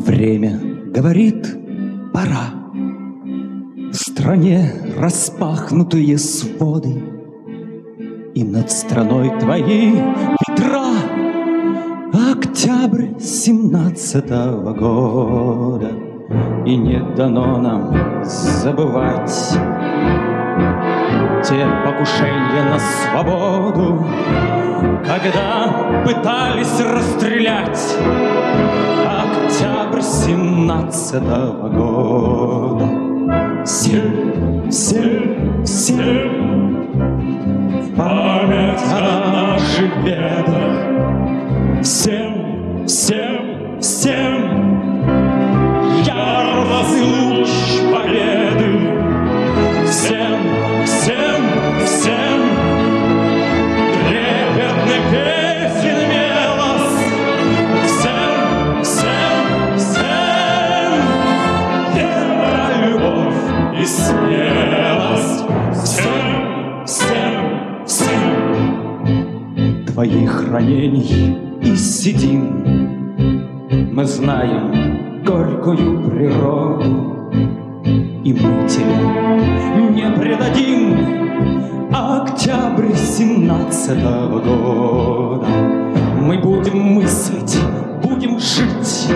Время говорит, пора. В стране распахнутые своды, и над страной твои ветра. Октябрь 17-го года, и не дано нам забывать те покушения на свободу, когда пытались расстрелять. Октябрь 17-го года. Всем, всем, всем в память о наших бедах. Всем, всем, всем яркий луч победы. Всем, всем, всем трепетных песен мелос. Всем, всем, всем вера, любовь и смелость. Всем, всем, всем твоих ранений и седин мы знаем горькую природу, и мы тебя не предадим. Октябрь 17-го года. Мы будем мыслить, будем жить,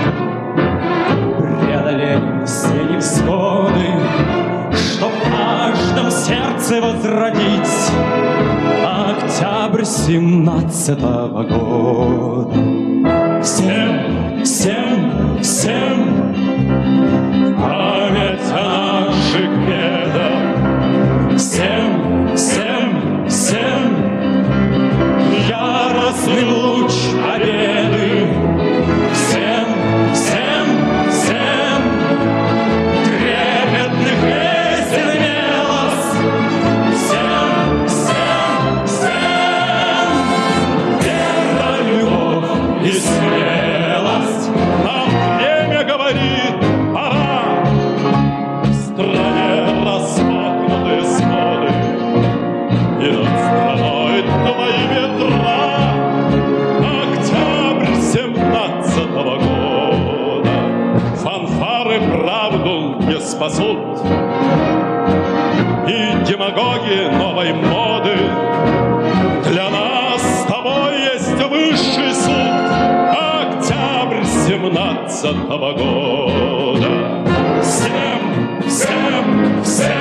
преодолеем все невзгоды, чтоб в каждом сердце возродить октябрь 17-го года. Всем, всем, всем память о наших бедах. Всем, всем, всем яростный луч победы. Всем, всем, всем трепетных песен мелос. Всем, всем, всем вера, любовь и смелость. Нам время говорит, пора. В стране распахнуты своды, и над страной твои ветра. Октябрь 17-го года. Фанфары правду не спасут, и демагоги новой моды. Для нас с тобой есть высший суд. Октябрь 17-го года. Всем, всем, всем